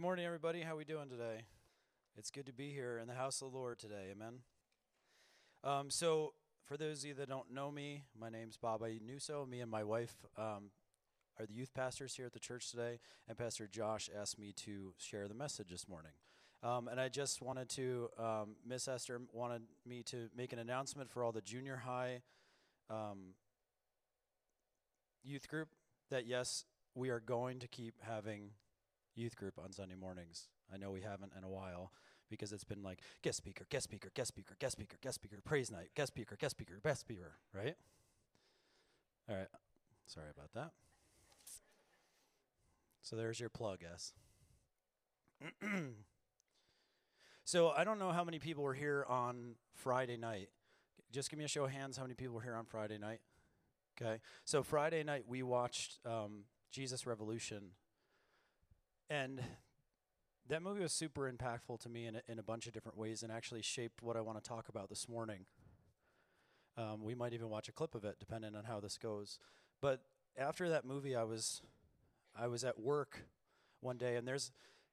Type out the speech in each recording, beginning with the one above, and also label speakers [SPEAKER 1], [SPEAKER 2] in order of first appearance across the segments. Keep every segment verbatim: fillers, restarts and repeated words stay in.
[SPEAKER 1] morning, everybody. How we doing today? It's good to be here in the house of the Lord today. Amen. Um, so, for those of you that don't know me, my name's Bob Ayunuso. Me and my wife um, are the youth pastors here at the church today, and Pastor Josh asked me to share the message this morning. Um, and I just wanted to, um, Miss Esther wanted me to make an announcement for all the junior high um, youth group that yes, we are going to keep having youth group on Sunday mornings. I know we haven't in a while because it's been like guest speaker, guest speaker, guest speaker, guest speaker, guest speaker, praise night, guest speaker, guest speaker, guest speaker, right? All right. Sorry about that. So there's your plug, S. So I don't know how many people were here on Friday night. Just give me a show of hands how many people were here on Friday night. Okay. So Friday night we watched um, Jesus Revolution. And that movie was super impactful to me in a, in a bunch of different ways and actually shaped what I want to talk about this morning. Um, we might even watch a clip of it, depending on how this goes. But after that movie, I was I was at work one day, and there's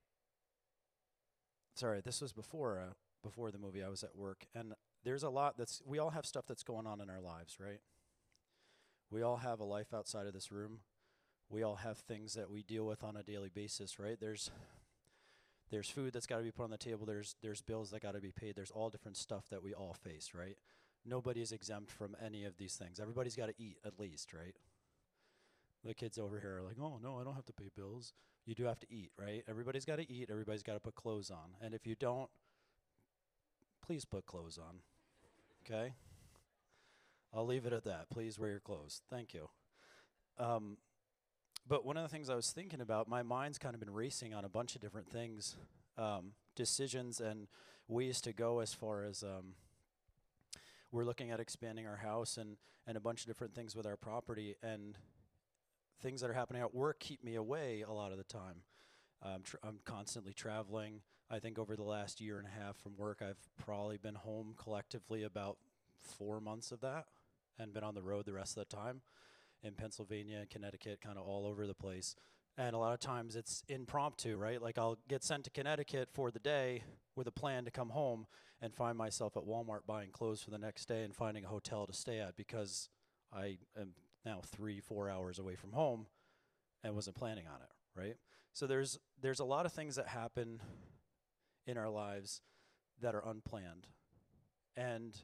[SPEAKER 1] sorry, this was before uh, before the movie. I was at work, and there's a lot that's we all have stuff that's going on in our lives, right? We all have a life outside of this room. We all have things that we deal with on a daily basis, right? There's there's food that's got to be put on the table. There's there's bills that got to be paid. There's all different stuff that we all face, right? Nobody is exempt from any of these things. Everybody's got to eat at least, right? The kids over here are like, oh, no, I don't have to pay bills. You do have to eat, right? Everybody's got to eat. Everybody's got to put clothes on. And if you don't, please put clothes on, okay? I'll leave it at that. Please wear your clothes. Thank you. Um, But one of the things I was thinking about, my mind's kind of been racing on a bunch of different things, um, decisions and ways to go as far as um, we're looking at expanding our house and, and a bunch of different things with our property. And things that are happening at work keep me away a lot of the time. Um, tr- I'm constantly traveling. I think over the last year and a half from work, I've probably been home collectively about four months of that and been on the road the rest of the time. In Pennsylvania and Connecticut, kind of all over the place. And a lot of times it's impromptu, right? Like I'll get sent to Connecticut for the day with a plan to come home and find myself at Walmart buying clothes for the next day and finding a hotel to stay at because I am now three, four hours away from home and wasn't planning on it, right? So there's there's a lot of things that happen in our lives that are unplanned. And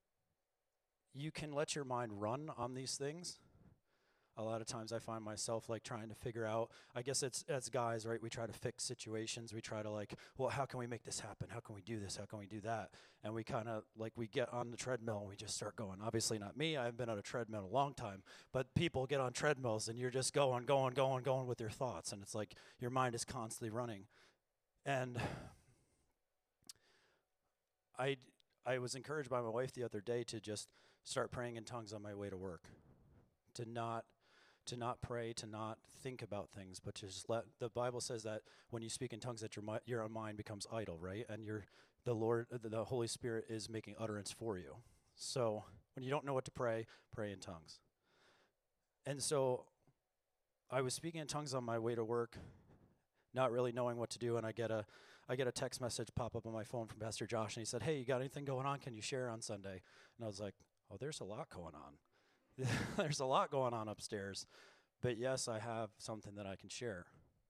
[SPEAKER 1] you can let your mind run on these things. A lot of times I find myself like trying to figure out, I guess it's as guys, right? We try to fix situations. We try to like, well, how can we make this happen? How can we do this? How can we do that? And we kind of like, we get on the treadmill and we just start going. Obviously not me. I've been on a treadmill a long time, but people get on treadmills and you're just going, going, going, going with your thoughts. And it's like your mind is constantly running. And I, I was encouraged by my wife the other day to just start praying in tongues on my way to work, to not to not pray, to not think about things, but to just let, the Bible says that when you speak in tongues that your mi- your mind becomes idle, right? And your the Lord, the Holy Spirit is making utterance for you. So when you don't know what to pray, pray in tongues. And so I was speaking in tongues on my way to work, not really knowing what to do, and I get a I get a text message pop up on my phone from Pastor Josh, and he said, hey, you got anything going on? Can you share on Sunday? And I was like, oh, there's a lot going on. There's a lot going on upstairs, but yes, I have something that I can share.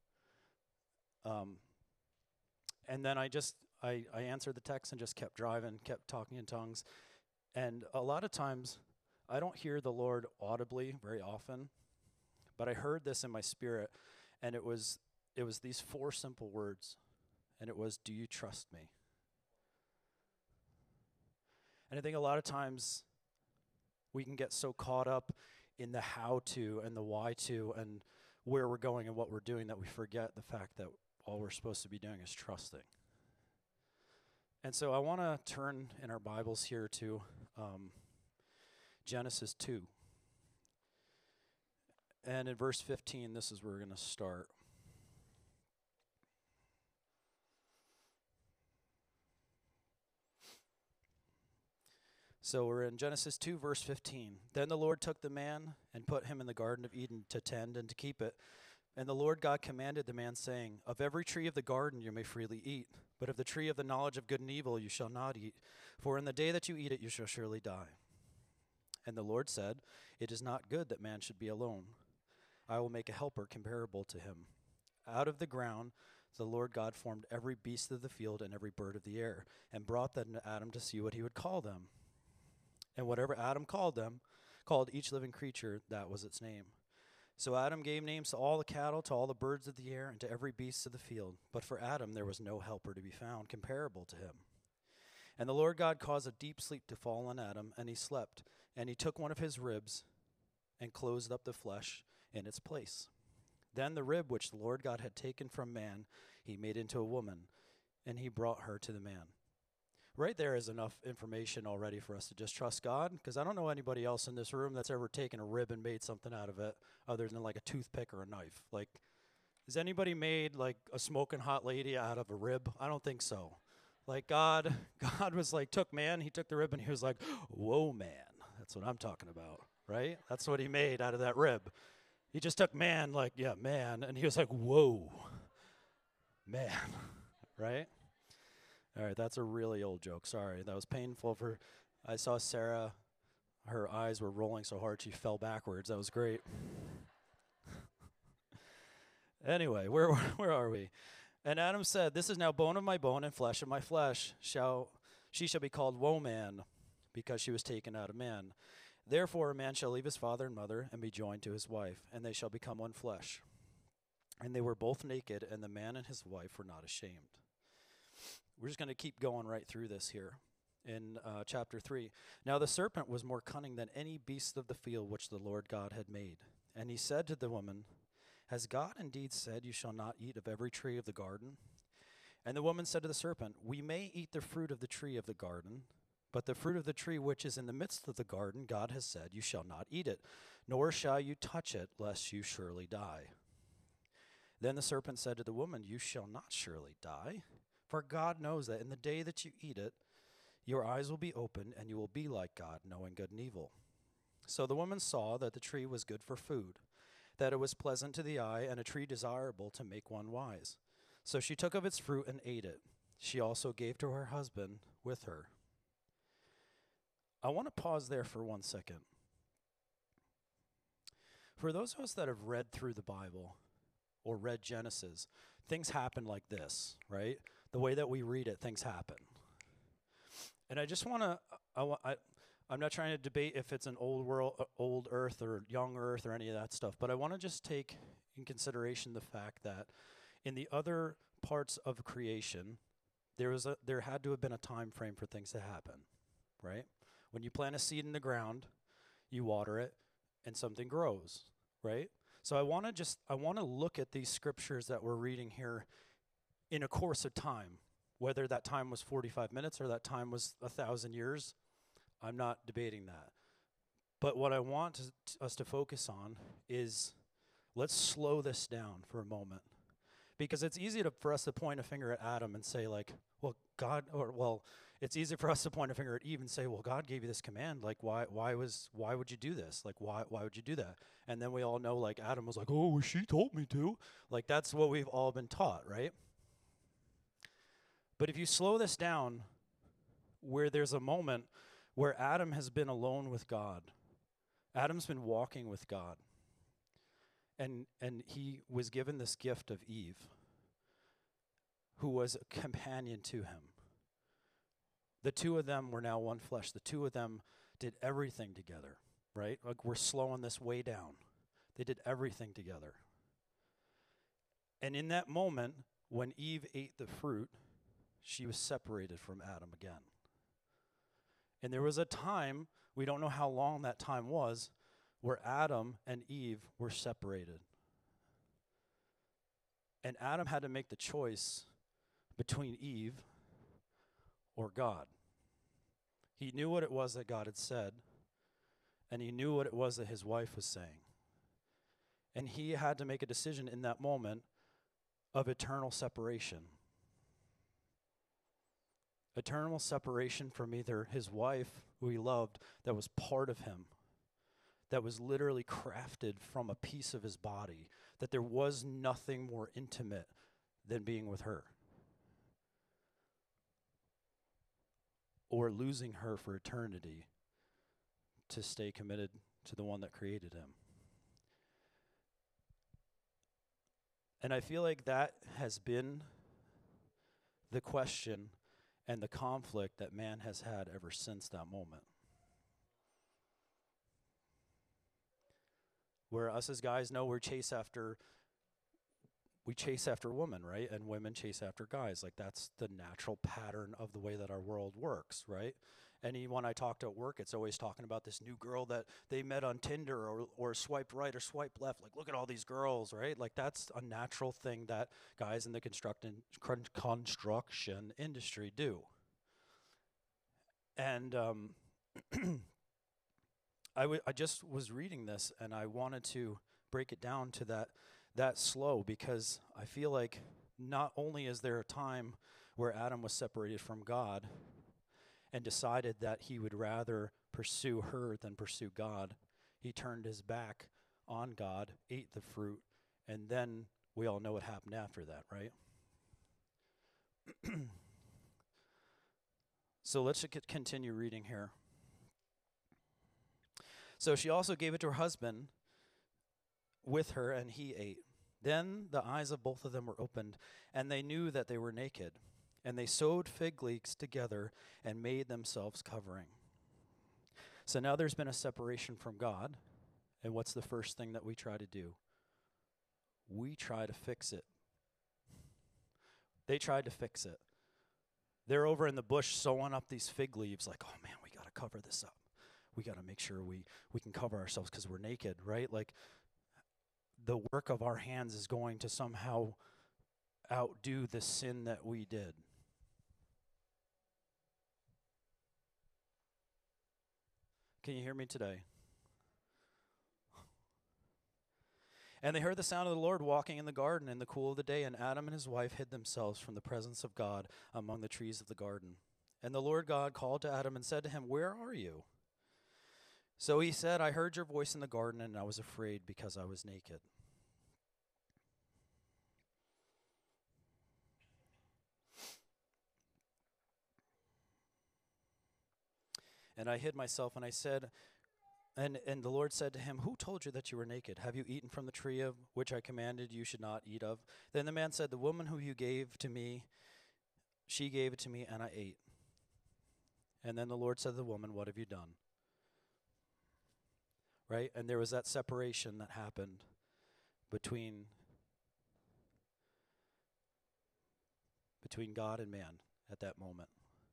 [SPEAKER 1] Um, and then I just, I, I answered the text and just kept driving, kept talking in tongues. And a lot of times, I don't hear the Lord audibly very often, but I heard this in my spirit, and it was, it was these four simple words, and it was, do you trust me? And I think a lot of times, we can get so caught up in the how to and the why to and where we're going and what we're doing that we forget the fact that all we're supposed to be doing is trusting. And so I want to turn in our Bibles here to um, Genesis two. And in verse fifteen, this is where we're going to start. So we're in Genesis two, verse fifteen. Then the Lord took the man and put him in the Garden of Eden to tend and to keep it. And the Lord God commanded the man, saying, Of every tree of the garden you may freely eat, but of the tree of the knowledge of good and evil you shall not eat, for in the day that you eat it you shall surely die. And the Lord said, It is not good that man should be alone. I will make a helper comparable to him. Out of the ground the Lord God formed every beast of the field and every bird of the air, and brought them to Adam to see what he would call them. And whatever Adam called them, called each living creature, that was its name. So Adam gave names to all the cattle, to all the birds of the air, and to every beast of the field. But for Adam there was no helper to be found comparable to him. And the Lord God caused a deep sleep to fall on Adam, and he slept. And he took one of his ribs and closed up the flesh in its place. Then the rib which the Lord God had taken from man, he made into a woman, and he brought her to the man. Right there is enough information already for us to just trust God, because I don't know anybody else in this room that's ever taken a rib and made something out of it other than like a toothpick or a knife. Like, has anybody made like a smoking hot lady out of a rib? I don't think so. Like God, God was like, took man, he took the rib and he was like, whoa, man. That's what I'm talking about, right? That's what he made out of that rib. He just took man, like, yeah, man, and he was like, whoa, man, right? All right, that's a really old joke. Sorry, that was painful for, I saw Sarah, her eyes were rolling so hard she fell backwards. That was great. Anyway, where where are we? And Adam said, This is now bone of my bone and flesh of my flesh. Shall She shall be called woman, because she was taken out of man. Therefore a man shall leave his father and mother and be joined to his wife, and they shall become one flesh. And they were both naked, and the man and his wife were not ashamed. We're just going to keep going right through this here in uh, chapter three. Now the serpent was more cunning than any beast of the field which the Lord God had made. And he said to the woman, Has God indeed said, You shall not eat of every tree of the garden? And the woman said to the serpent, We may eat the fruit of the tree of the garden, but the fruit of the tree which is in the midst of the garden, God has said, You shall not eat it, nor shall you touch it, lest you surely die. Then the serpent said to the woman, You shall not surely die. For God knows that in the day that you eat it, your eyes will be opened, and you will be like God, knowing good and evil. So the woman saw that the tree was good for food, that it was pleasant to the eye, and a tree desirable to make one wise. So she took of its fruit and ate it. She also gave to her husband with her. I want to pause there for one second. For those of us that have read through the Bible or read Genesis, things happen like this, right? The way that we read it, things happen. And I just want to, I, I, I'm not trying to debate if it's an old world, uh, old earth or young earth or any of that stuff, but I want to just take in consideration the fact that in the other parts of creation, there was a, there had to have been a time frame for things to happen, right? When you plant a seed in the ground, you water it, and something grows, right? So I want to just, I want to look at these scriptures that we're reading here in a course of time, whether that time was forty-five minutes or that time was a thousand years. I'm not debating that. But what I want to, t- us to focus on is, let's slow this down for a moment. Because it's easy to, for us to point a finger at Adam and say, like, well, God, or, well, it's easy for us to point a finger at Eve and say, well, God gave you this command. Like, why, why was, why would you do this? Like, why, why would you do that? And then we all know, like, Adam was like, oh, she told me to. Like, that's what we've all been taught, right? But if you slow this down, where there's a moment where Adam has been alone with God, Adam's been walking with God, and and he was given this gift of Eve, who was a companion to him. The two of them were now one flesh. The two of them did everything together, right? Like, we're slowing this way down. They did everything together. And in that moment, when Eve ate the fruit, she was separated from Adam again. And there was a time, we don't know how long that time was, where Adam and Eve were separated. And Adam had to make the choice between Eve or God. He knew what it was that God had said, and he knew what it was that his wife was saying. And he had to make a decision in that moment of eternal separation. Eternal separation from either his wife, who he loved, that was part of him, that was literally crafted from a piece of his body, that there was nothing more intimate than being with her, or losing her for eternity to stay committed to the one that created him. And I feel like that has been the question and the conflict that man has had ever since that moment. Where us as guys know we chase after, we chase after women, right? And women chase after guys. Like, that's the natural pattern of the way that our world works, right? Anyone I talk to at work, it's always talking about this new girl that they met on Tinder, or or swipe right or swipe left. Like, look at all these girls, right? Like, that's a natural thing that guys in the constructin- con- construction industry do. And um, I, w- I just was reading this, and I wanted to break it down to that that slow, because I feel like not only is there a time where Adam was separated from God and decided that he would rather pursue her than pursue God, he turned his back on God, ate the fruit, and then we all know what happened after that, right? So let's c- continue reading here. So she also gave it to her husband with her, and he ate. Then the eyes of both of them were opened, and they knew that they were naked. And they sewed fig leaves together and made themselves covering. So now there's been a separation from God. And what's the first thing that we try to do? We try to fix it. They tried to fix it. They're over in the bush sewing up these fig leaves, like, oh man, we got to cover this up. We got to make sure we, we can cover ourselves because we're naked, right? Like, the work of our hands is going to somehow outdo the sin that we did. Can you hear me today? And they heard the sound of the Lord walking in the garden in the cool of the day, and Adam and his wife hid themselves from the presence of God among the trees of the garden. And the Lord God called to Adam and said to him, "Where are you?" So he said, "I heard your voice in the garden, and I was afraid because I was naked." And I hid myself, and I said, And and the Lord said to him, "Who told you that you were naked? Have you eaten from the tree of which I commanded you should not eat of?" Then the man said, "The woman who you gave to me, she gave it to me, and I ate." And then the Lord said to the woman, "What have you done?" Right? And there was that separation that happened between between God and man at that moment.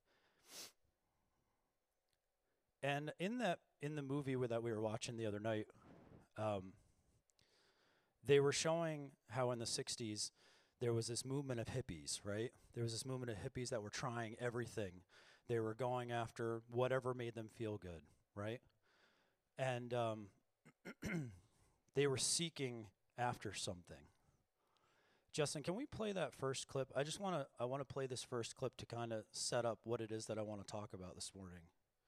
[SPEAKER 1] And in that in the movie where that we were watching the other night, um, they were showing how in the sixties there was this movement of hippies, right? There was this movement of hippies that were trying everything. They were going after whatever made them feel good, right? And um, they were seeking after something. Justin, can we play that first clip? I just want to I want to play this first clip to kind of set up what it is that I want to talk about this morning.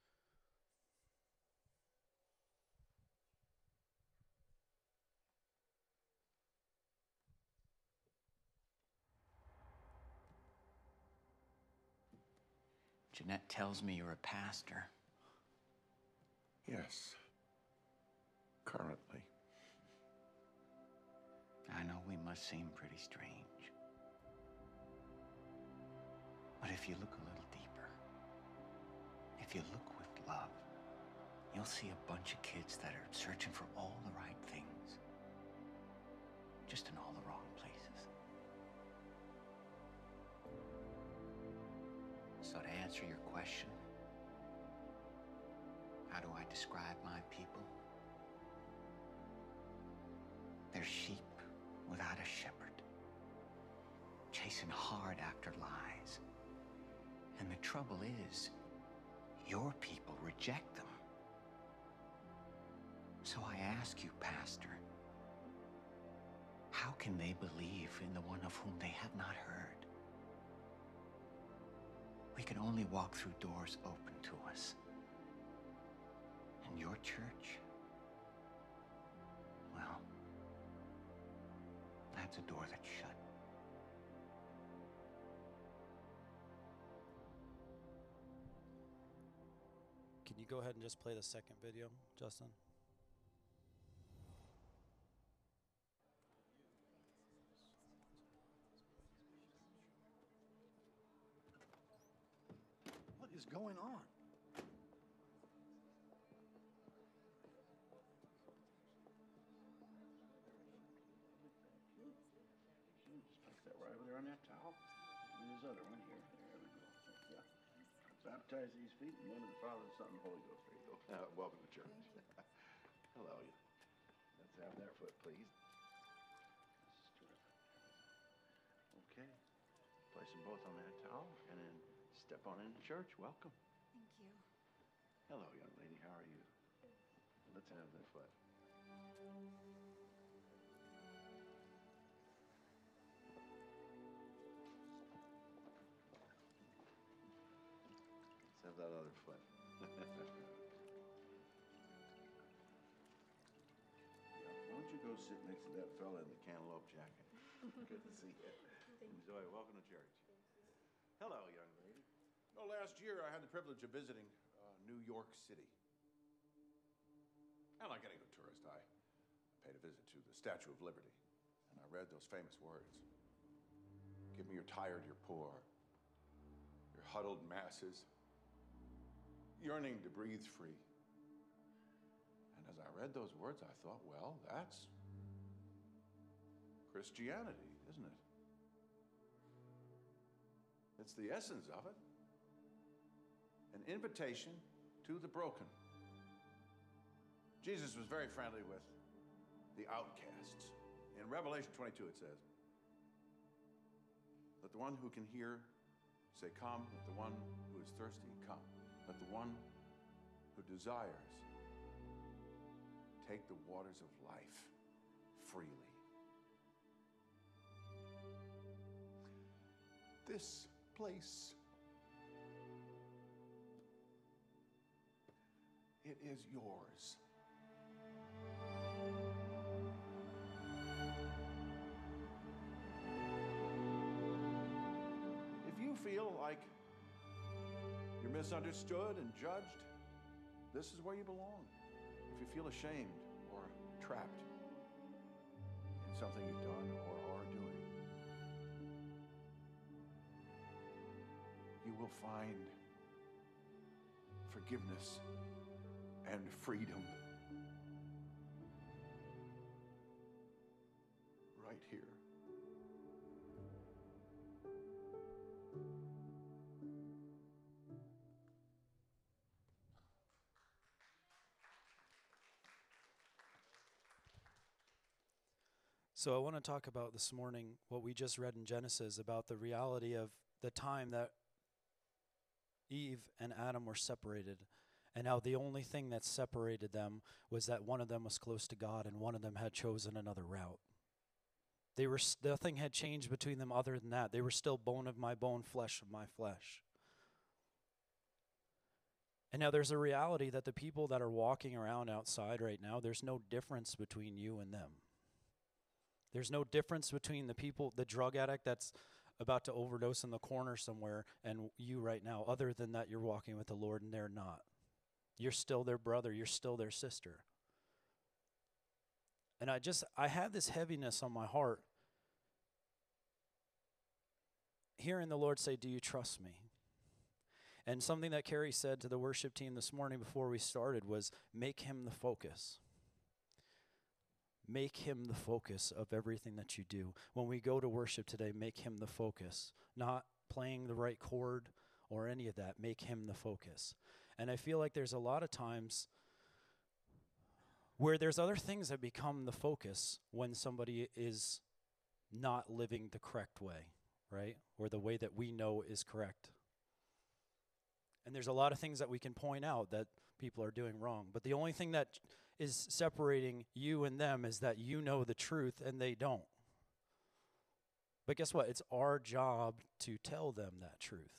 [SPEAKER 2] Jeanette tells me you're a pastor.
[SPEAKER 3] Yes. Currently.
[SPEAKER 2] I know we must seem pretty strange. But if you look a little deeper, if you look with love, you'll see a bunch of kids that are searching for all the right things, just in all the wrong places. So to answer your question, how do I describe my people? They're sheep without a shepherd, chasing hard after lies. And the trouble is, your people reject them. So I ask you, Pastor, how can they believe in the one of whom they have not heard? We can only walk through doors open to us. And your church, well, It's a door that's shut.
[SPEAKER 1] Can you go ahead and just play the second video, Justin?
[SPEAKER 3] What is going on?
[SPEAKER 4] Stick that right over there on that towel. And this other one here. There we go. Yeah. Baptize these feet in the name of the Father, the Son, and the Holy Ghost. There you go. Uh, welcome to church. Hello. Let's have that foot, please. This is terrific. Okay. Place them both on that towel, and then step on into church. Welcome.
[SPEAKER 5] Thank you.
[SPEAKER 4] Hello, young lady. How are you? Let's have that foot. Let's have that other foot. Yeah. Why don't you go sit next to that fella in the cantaloupe jacket? Good to see you. Enjoy. Welcome to church. Hello, young lady. Oh, last year I had the privilege of visiting uh, New York City. And like any good tourist, I paid a visit to the Statue of Liberty, and I read those famous words. Give me your tired, your poor, your huddled masses, yearning to breathe free. And as I read those words, I thought, well, that's Christianity, isn't it? It's the essence of it. An invitation to the broken. Jesus was very friendly with the outcasts. In Revelation twenty-two, it says, let the one who can hear say, come. Let the one who is thirsty come. Let the one who desires take the waters of life freely. This place, it is yours. If you feel like you're misunderstood and judged, this is where you belong. If you feel ashamed or trapped in something you've done or are doing, you will find forgiveness and freedom right here.
[SPEAKER 1] So I want to talk about this morning what we just read in Genesis about the reality of the time that Eve and Adam were separated, and how the only thing that separated them was that one of them was close to God and one of them had chosen another route. They were nothing had changed between them other than that. They were still bone of my bone, flesh of my flesh. And now there's a reality that the people that are walking around outside right now, there's no difference between you and them. There's no difference between the people, the drug addict that's about to overdose in the corner somewhere and you right now, other than that you're walking with the Lord and they're not. You're still their brother. You're still their sister. And I just, I have this heaviness on my heart hearing the Lord say, do you trust me? And something that Carrie said to the worship team this morning before we started was, make him the focus. Make him the focus of everything that you do. When we go to worship today, make him the focus. Not playing the right chord or any of that. Make him the focus. And I feel like there's a lot of times where there's other things that become the focus when somebody is not living the correct way, right? Or the way that we know is correct. And there's a lot of things that we can point out that people are doing wrong. But the only thing that is separating you and them is that you know the truth and they don't. But guess what? It's our job to tell them that truth.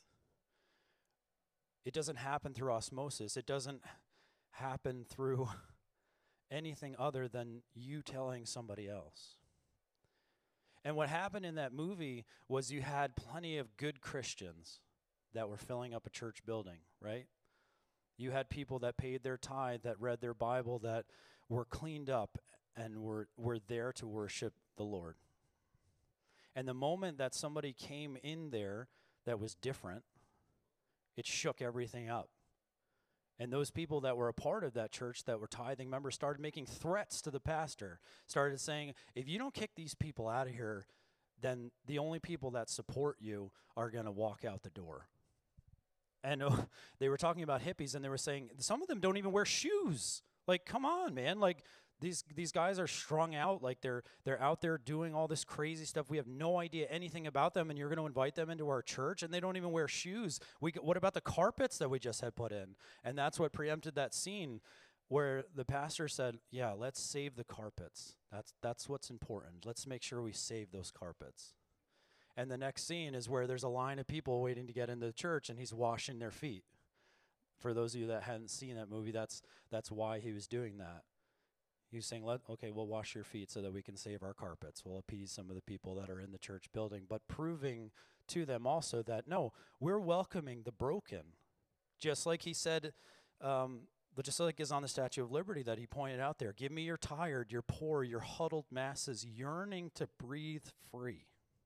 [SPEAKER 1] It doesn't happen through osmosis. It doesn't happen through anything other than you telling somebody else. And what happened in that movie was you had plenty of good Christians that were filling up a church building, right? You had people that paid their tithe, that read their Bible, that were cleaned up and were, were there to worship the Lord. And the moment that somebody came in there that was different, it shook everything up. And those people that were a part of that church that were tithing members started making threats to the pastor, started saying, if you don't kick these people out of here, then the only people that support you are going to walk out the door. And uh, they were talking about hippies, and they were saying, some of them don't even wear shoes. Like, come on, man. Like, these these guys are strung out. Like, they're they're out there doing all this crazy stuff. We have no idea anything about them, and you're going to invite them into our church, and they don't even wear shoes. We g- what about the carpets that we just had put in? And that's what preempted that scene where the pastor said, yeah, let's save the carpets. That's that's what's important. Let's make sure we save those carpets. And the next scene is where there's a line of people waiting to get into the church, and he's washing their feet. For those of you that hadn't seen that movie, that's that's why he was doing that. He was saying, Let, okay, we'll wash your feet so that we can save our carpets. We'll appease some of the people that are in the church building, but proving to them also that, no, we're welcoming the broken. Just like he said, um, but just like is on the Statue of Liberty that he pointed out there, give me your tired, your poor, your huddled masses yearning to breathe free.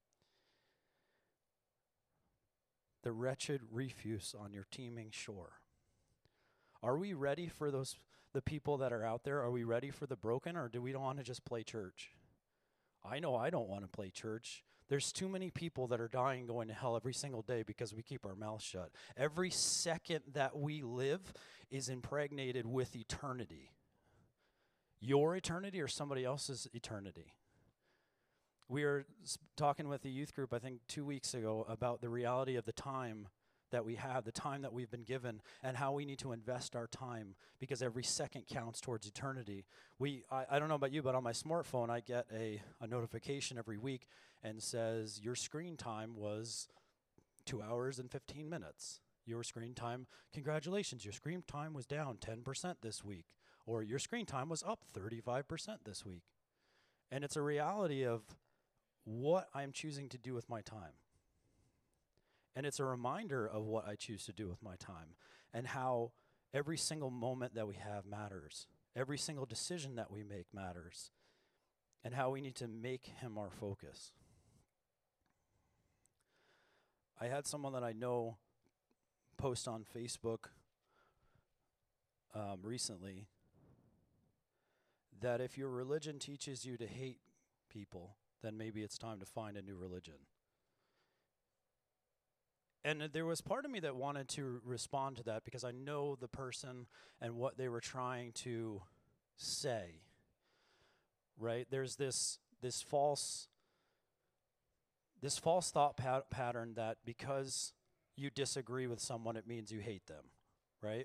[SPEAKER 1] The wretched refuse on your teeming shore. Are we ready for those the people that are out there? Are we ready for the broken, or do we want to just play church? I know I don't want to play church. There's too many people that are dying going to hell every single day because we keep our mouths shut. Every second that we live is impregnated with eternity. Your eternity or somebody else's eternity. We were sp- talking with the youth group, I think, two weeks ago about the reality of the time that we have, the time that we've been given, and how we need to invest our time because every second counts towards eternity. We, I, I don't know about you, but on my smartphone, I get a, a notification every week and says, your screen time was two hours and fifteen minutes. Your screen time, congratulations, your screen time was down ten percent this week. Or your screen time was up thirty-five percent this week. And it's a reality of what I'm choosing to do with my time. And it's a reminder of what I choose to do with my time and how every single moment that we have matters. Every single decision that we make matters. And how we need to make him our focus. I had someone that I know post on Facebook um, recently that if your religion teaches you to hate people, then maybe it's time to find a new religion. And uh, there was part of me that wanted to respond to that because I know the person and what they were trying to say, right? There's this this false this false thought pat- pattern that because you disagree with someone, it means you hate them, right?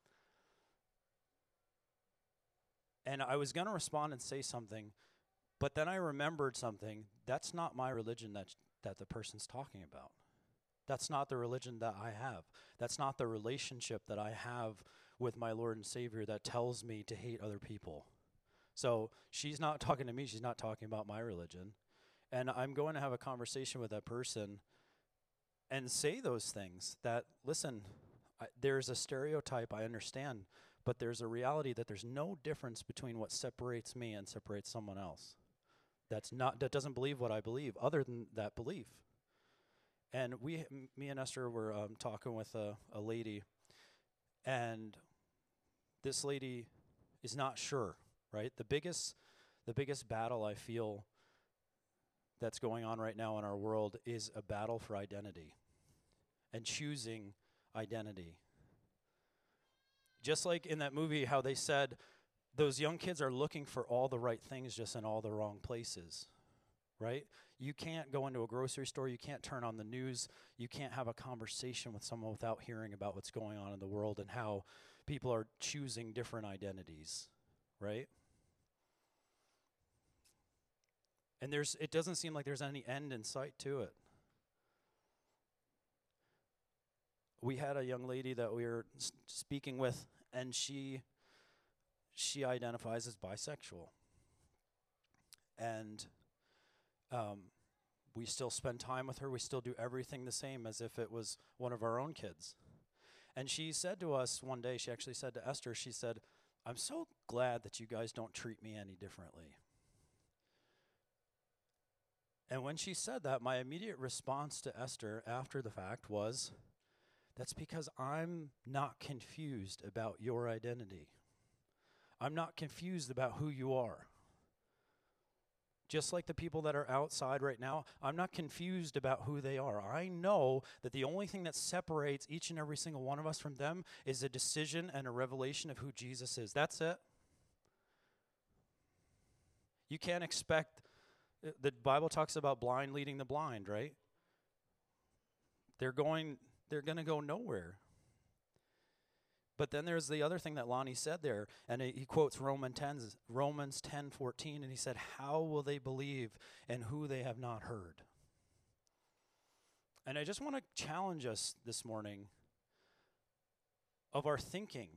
[SPEAKER 1] And I was going to respond and say something, but then I remembered something. That's not my religion that that the person's talking about. That's not the religion that I have. That's not the relationship that I have with my Lord and Savior that tells me to hate other people. So she's not talking to me. She's not talking about my religion. And I'm going to have a conversation with that person and say those things that, listen, I, there's a stereotype, I understand, but there's a reality that there's no difference between what separates me and separates someone else. That's not, that doesn't believe what I believe, other than that belief. And we, m- me and Esther were um, talking with a, a lady, and this lady is not sure, right? The biggest, the biggest battle I feel that's going on right now in our world is a battle for identity and choosing identity. Just like in that movie, how they said those young kids are looking for all the right things just in all the wrong places, right? You can't go into a grocery store. You can't turn on the news. You can't have a conversation with someone without hearing about what's going on in the world and how people are choosing different identities, right? And there's, it doesn't seem like there's any end in sight to it. We had a young lady that we were s- speaking with, and she she identifies as bisexual. And Um, we still spend time with her. We still do everything the same as if it was one of our own kids. And she said to us one day, she actually said to Esther, she said, I'm so glad that you guys don't treat me any differently. And when she said that, my immediate response to Esther after the fact was, that's because I'm not confused about your identity. I'm not confused about who you are. Just like the people that are outside right now, I'm not confused about who they are. I know that the only thing that separates each and every single one of us from them is a decision and a revelation of who Jesus is. That's it. You can't expect, the Bible talks about blind leading the blind, right? They're going, they're going to go nowhere. But then there's the other thing that Lonnie said there, and he quotes Romans ten, Romans ten fourteen, and he said, how will they believe in who they have not heard? And I just want to challenge us this morning of our thinking.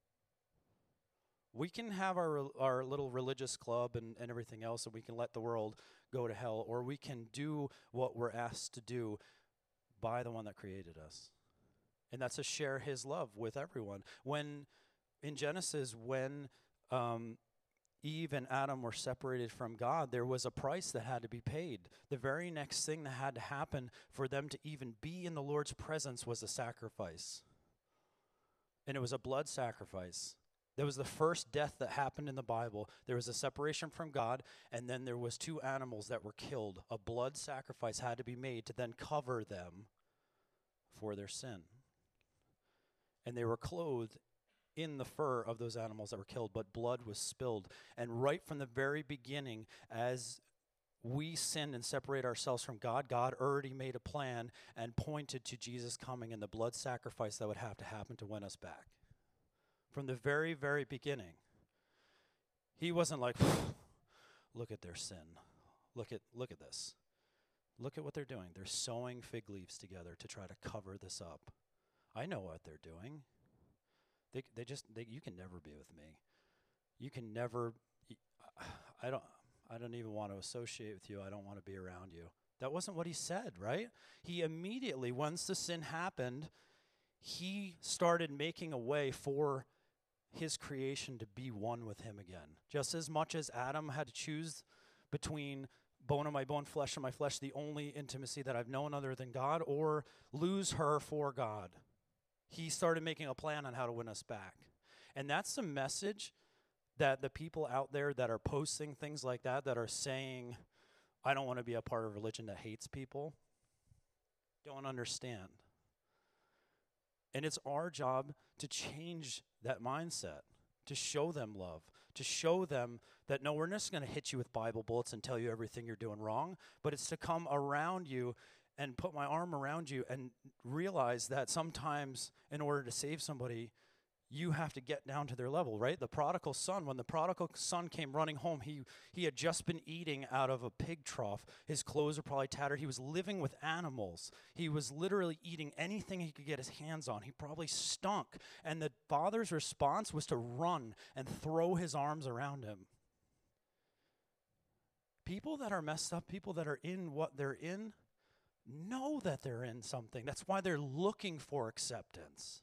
[SPEAKER 1] We can have our our little religious club and, and everything else, and we can let the world go to hell, or we can do what we're asked to do by the one that created us. And that's to share his love with everyone. When, in Genesis, when um, Eve and Adam were separated from God, there was a price that had to be paid. The very next thing that had to happen for them to even be in the Lord's presence was a sacrifice. And it was a blood sacrifice. That was the first death that happened in the Bible. There was a separation from God, and then there was two animals that were killed. A blood sacrifice had to be made to then cover them for their sin. And they were clothed in the fur of those animals that were killed, but blood was spilled. And right from the very beginning, as we sin and separate ourselves from God, God already made a plan and pointed to Jesus coming and the blood sacrifice that would have to happen to win us back. From the very, very beginning. He wasn't like, look at their sin. Look at look at this. Look at what they're doing. They're sewing fig leaves together to try to cover this up. I know what they're doing. They they just they, you can never be with me. You can never. I don't. I don't even want to associate with you. I don't want to be around you. That wasn't what he said, right? He immediately, once the sin happened, he started making a way for his creation to be one with him again. Just as much as Adam had to choose between bone of my bone, flesh of my flesh, the only intimacy that I've known other than God, or lose her for God. He started making a plan on how to win us back. And that's the message that the people out there that are posting things like that, that are saying, I don't want to be a part of a religion that hates people, don't understand. And it's our job to change that mindset, to show them love, to show them that, no, we're not just going to hit you with Bible bullets and tell you everything you're doing wrong, but it's to come around you and put my arm around you and realize that sometimes in order to save somebody, you have to get down to their level, right? The prodigal son, when the prodigal son came running home, he he had just been eating out of a pig trough. His clothes were probably tattered. He was living with animals. He was literally eating anything he could get his hands on. He probably stunk. And the father's response was to run and throw his arms around him. People that are messed up, people that are in what they're in, know that they're in something. That's why they're looking for acceptance.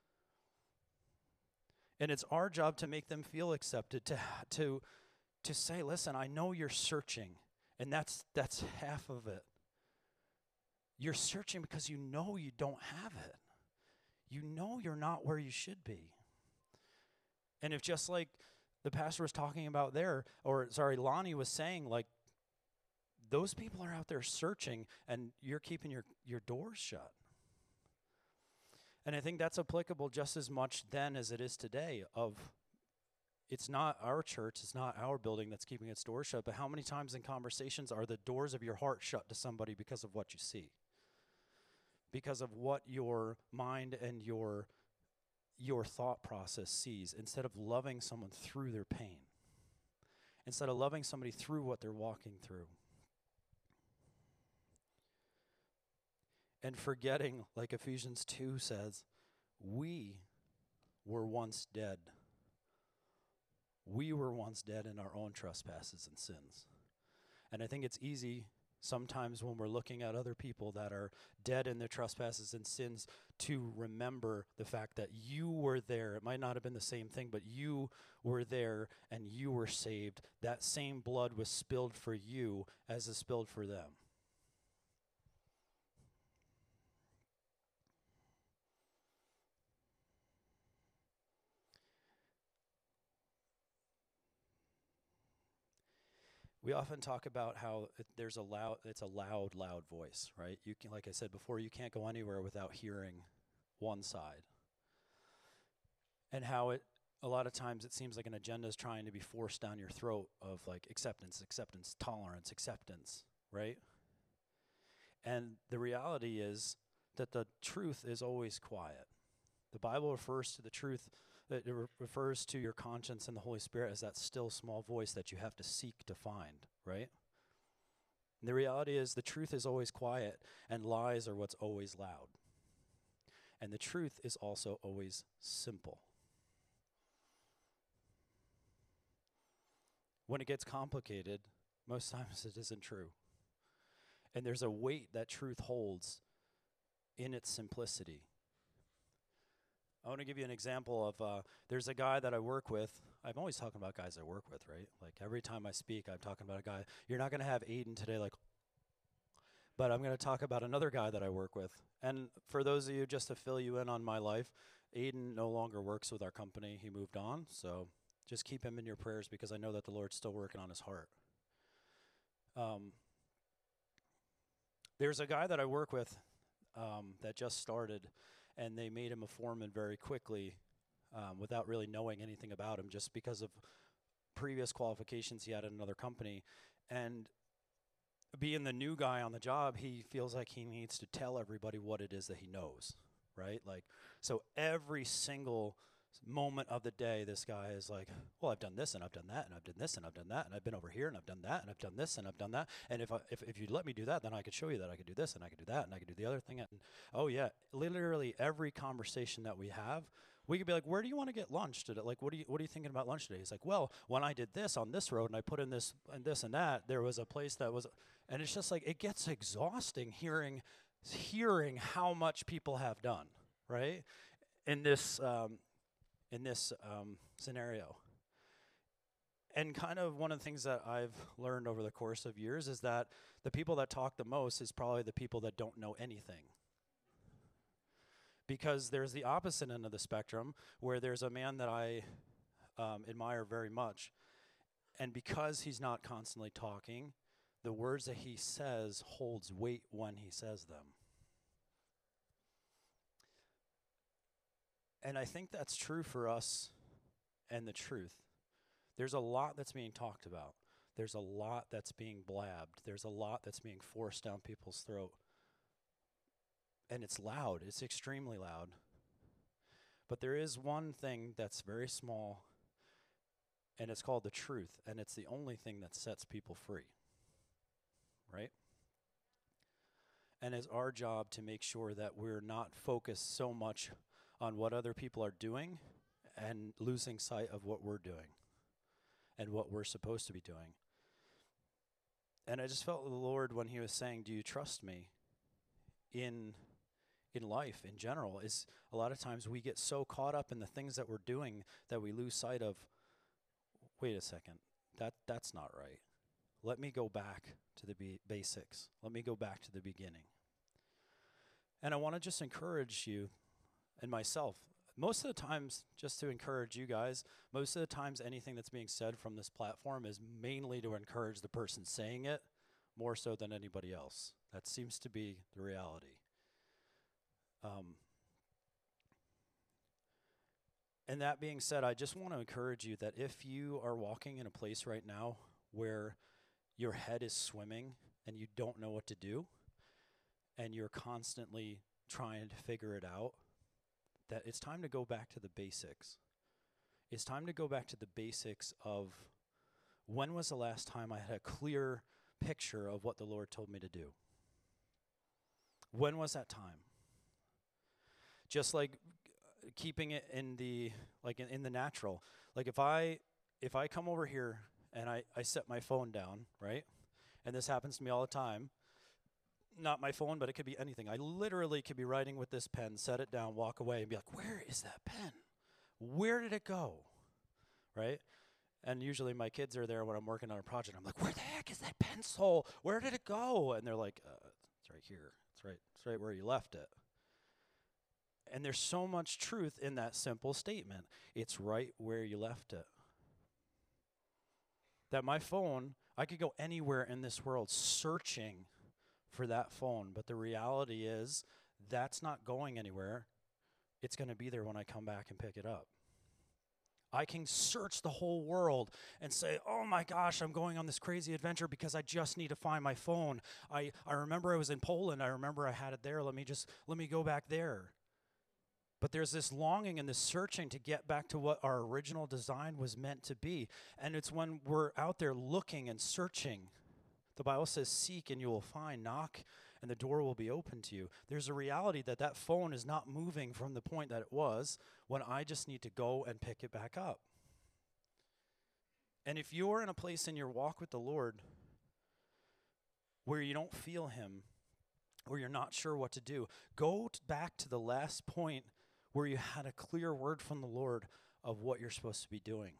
[SPEAKER 1] And it's our job to make them feel accepted, to to to say, listen, I know you're searching, and that's that's half of it. You're searching because you know you don't have it. You know you're not where you should be. And if just like the pastor was talking about there, or sorry, Lonnie was saying, like, those people are out there searching, and you're keeping your, your doors shut. And I think that's applicable just as much then as it is today. Of, it's not our church, it's not our building that's keeping its doors shut, but how many times in conversations are the doors of your heart shut to somebody because of what you see? Because of what your mind and your your thought process sees, instead of loving someone through their pain, instead of loving somebody through what they're walking through. And forgetting, like Ephesians two says, we were once dead. We were once dead in our own trespasses and sins. And I think it's easy sometimes when we're looking at other people that are dead in their trespasses and sins to remember the fact that you were there. It might not have been the same thing, but you were there and you were saved. That same blood was spilled for you as is spilled for them. We often talk about how it, there's a loud, it's a loud, loud voice, right? You can, like I said before, you can't go anywhere without hearing one side. And how it, a lot of times it seems like an agenda is trying to be forced down your throat of like acceptance, acceptance, tolerance, acceptance, right? And the reality is that the truth is always quiet. The Bible refers to the truth, that it re- refers to your conscience and the Holy Spirit as that still small voice that you have to seek to find, right? And the reality is the truth is always quiet and lies are what's always loud. And the truth is also always simple. When it gets complicated, most times it isn't true. And there's a weight that truth holds in its simplicity. I want to give you an example of, uh, there's a guy that I work with. I'm always talking about guys I work with, right? Like every time I speak, I'm talking about a guy. You're not going to have Aiden today, like, but I'm going to talk about another guy that I work with. And for those of you, just to fill you in on my life, Aiden no longer works with our company. He moved on, so just keep him in your prayers because I know that the Lord's still working on his heart. Um, there's a guy that I work with um, that just started, and they made him a foreman very quickly um, without really knowing anything about him, just because of previous qualifications he had at another company. And being the new guy on the job, he feels like he needs to tell everybody what it is that he knows, right? Like, so every single moment of the day, this guy is like, well, I've done this and I've done that and I've done this and I've done that and I've been over here and I've done that and I've done this and I've done that. And if I, if if you'd let me do that, then I could show you that I could do this and I could do that and I could do the other thing. And oh yeah, literally every conversation that we have, we could be like, where do you want to get lunch today? Like, what are you what are you thinking about lunch today? He's like, well, when I did this on this road and I put in this and this and that, there was a place that was, and it's just like it gets exhausting hearing hearing how much people have done, right? In this. Um, in this um, scenario. And kind of one of the things that I've learned over the course of years is that the people that talk the most is probably the people that don't know anything. Because there's the opposite end of the spectrum where there's a man that I um, admire very much, and because he's not constantly talking, the words that he says holds weight when he says them. And I think that's true for us and the truth. There's a lot that's being talked about. There's a lot that's being blabbed. There's a lot that's being forced down people's throat. And it's loud. It's extremely loud. But there is one thing that's very small, and it's called the truth. And it's the only thing that sets people free. Right? And it's our job to make sure that we're not focused so much on what other people are doing and losing sight of what we're doing and what we're supposed to be doing. And I just felt the Lord when he was saying, do you trust me in in life in general? Is a lot of times we get so caught up in the things that we're doing that we lose sight of, wait a second, that that's not right. Let me go back to the b- basics. Let me go back to the beginning. And I want to just encourage you and myself. Most of the times, just to encourage you guys, most of the times anything that's being said from this platform is mainly to encourage the person saying it more so than anybody else. That seems to be the reality. Um, and that being said, I just want to encourage you that if you are walking in a place right now where your head is swimming and you don't know what to do, and you're constantly trying to figure it out, that it's time to go back to the basics. It's time to go back to the basics of when was the last time I had a clear picture of what the Lord told me to do? When was that time? Just like uh, keeping it in the like in, in the natural. Like if I if I come over here and I, I set my phone down, right? And this happens to me all the time. Not my phone, but it could be anything. I literally could be writing with this pen, set it down, walk away, and be like, where is that pen? Where did it go? Right? And usually my kids are there when I'm working on a project. I'm like, where the heck is that pencil? Where did it go? And they're like, uh, it's right here. It's right, it's right where you left it. And there's so much truth in that simple statement. It's right where you left it. That my phone, I could go anywhere in this world searching for that phone, but the reality is that's not going anywhere. It's going to be there when I come back and pick it up. I can search the whole world and say, oh my gosh, I'm going on this crazy adventure because I just need to find my phone. I, I remember I was in Poland. I remember I had it there. Let me just, let me go back there. But there's this longing and this searching to get back to what our original design was meant to be. And it's when we're out there looking and searching. The Bible says, seek and you will find, knock and the door will be open to you. There's a reality that that phone is not moving from the point that it was when I just need to go and pick it back up. And if you're in a place in your walk with the Lord where you don't feel him, where you're not sure what to do, go t- back to the last point where you had a clear word from the Lord of what you're supposed to be doing.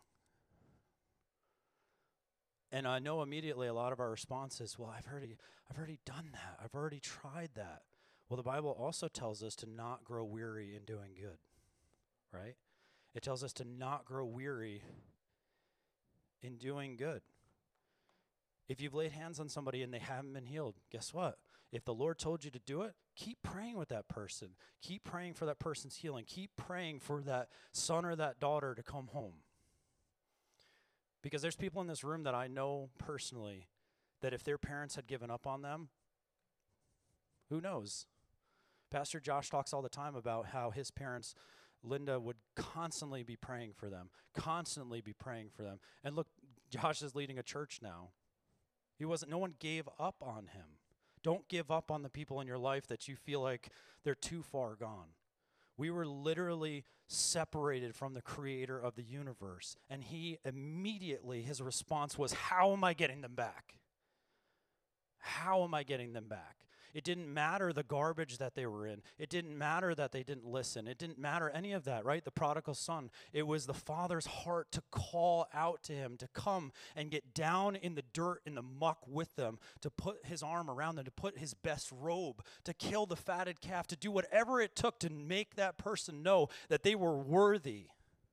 [SPEAKER 1] And I know immediately a lot of our response is, well, I've already, I've already done that. I've already tried that. Well, the Bible also tells us to not grow weary in doing good, right? It tells us to not grow weary in doing good. If you've laid hands on somebody and they haven't been healed, guess what? If the Lord told you to do it, keep praying with that person. Keep praying for that person's healing. Keep praying for that son or that daughter to come home. Because there's people in this room that I know personally that if their parents had given up on them, who knows? Pastor Josh talks all the time about how his parents, Linda, would constantly be praying for them, constantly be praying for them. And look, Josh is leading a church now. He wasn't, no one gave up on him. Don't give up on the people in your life that you feel like they're too far gone. We were literally separated from the creator of the universe. And he immediately, his response was, how am I getting them back? How am I getting them back? It didn't matter the garbage that they were in. It didn't matter that they didn't listen. It didn't matter any of that, right? The prodigal son. It was the father's heart to call out to him, to come and get down in the dirt, in the muck with them, to put his arm around them, to put his best robe, to kill the fatted calf, to do whatever it took to make that person know that they were worthy.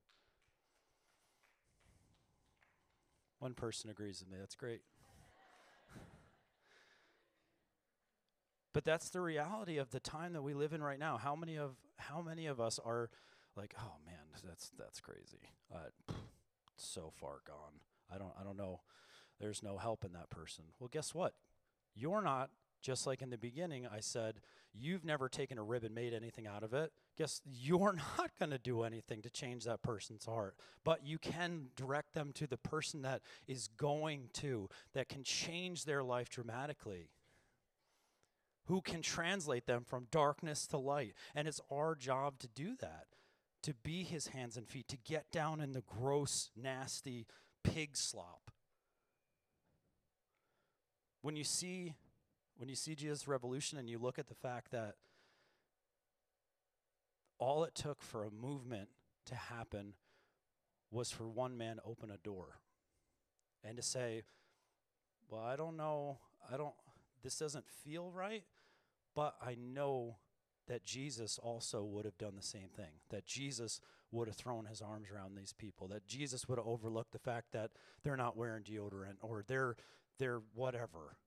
[SPEAKER 1] One person agrees with me. That's great. But that's the reality of the time that we live in right now. How many of how many of us are like, oh man, that's that's crazy. Uh, pff, so far gone. I don't I don't know. There's no help in that person. Well, guess what? You're not, just like in the beginning I said, you've never taken a rib and made anything out of it. Guess you're not going to do anything to change that person's heart. But you can direct them to the person that is going to, that can change their life dramatically, who can translate them from darkness to light. And it's our job to do that, to be his hands and feet, to get down in the gross, nasty pig slop. When you see, when you see Jesus' revolution and you look at the fact that all it took for a movement to happen was for one man to open a door and to say, well, I don't know, I don't, this doesn't feel right, but I know that Jesus also would have done the same thing, that Jesus would have thrown his arms around these people, that Jesus would have overlooked the fact that they're not wearing deodorant or they're, they're whatever.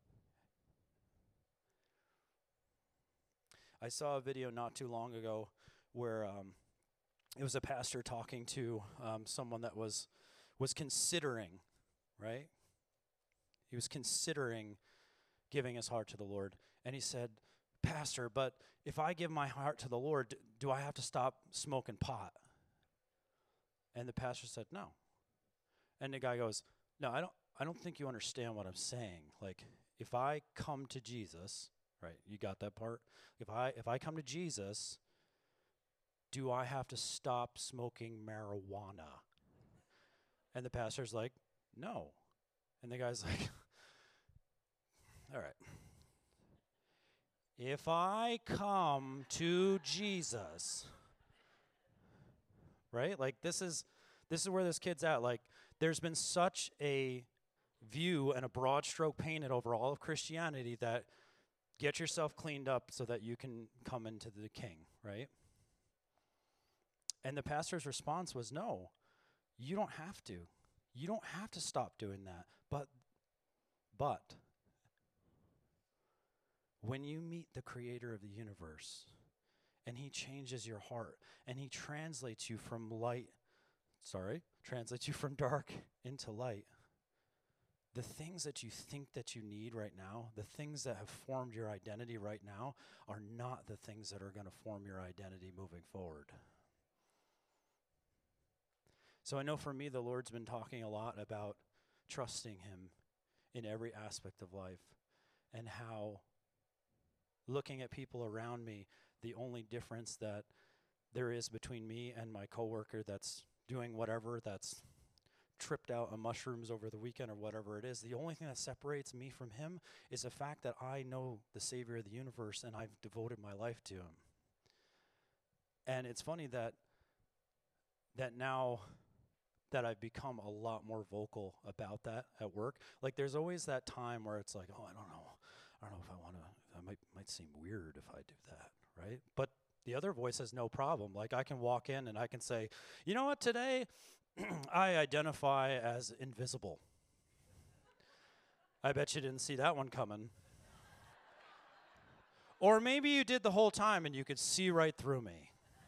[SPEAKER 1] I saw a video not too long ago where um, it was a pastor talking to um, someone that was was considering, right? He was considering giving his heart to the Lord. And he said, Pastor, but if I give my heart to the Lord, d- do I have to stop smoking pot? And the pastor said, no. And the guy goes, no, I don't I don't think you understand what I'm saying. Like, if I come to Jesus, right, you got that part? If I if I come to Jesus, do I have to stop smoking marijuana? And the pastor's like, no. And the guy's like, All right. If I come to Jesus, right? Like this is this is where this kid's at. Like there's been such a view and a broad stroke painted over all of Christianity that get yourself cleaned up so that you can come into the king, right? And the pastor's response was, no, you don't have to. You don't have to stop doing that. But, but, when you meet the creator of the universe and he changes your heart and he translates you from light, sorry, translates you from dark into light, the things that you think that you need right now, the things that have formed your identity right now are not the things that are going to form your identity moving forward. So I know for me, the Lord's been talking a lot about trusting him in every aspect of life and how looking at people around me, the only difference that there is between me and my coworker that's doing whatever, that's tripped out on mushrooms over the weekend or whatever it is, the only thing that separates me from him is the fact that I know the Savior of the universe and I've devoted my life to him. And it's funny that that now that I've become a lot more vocal about that at work. Like there's always that time where it's like, oh, I don't know. I don't know if I want to, that might might seem weird if I do that, right? But the other voice has no problem. Like I can walk in and I can say, you know what, today I identify as invisible. I bet you didn't see that one coming. Or maybe you did the whole time and you could see right through me.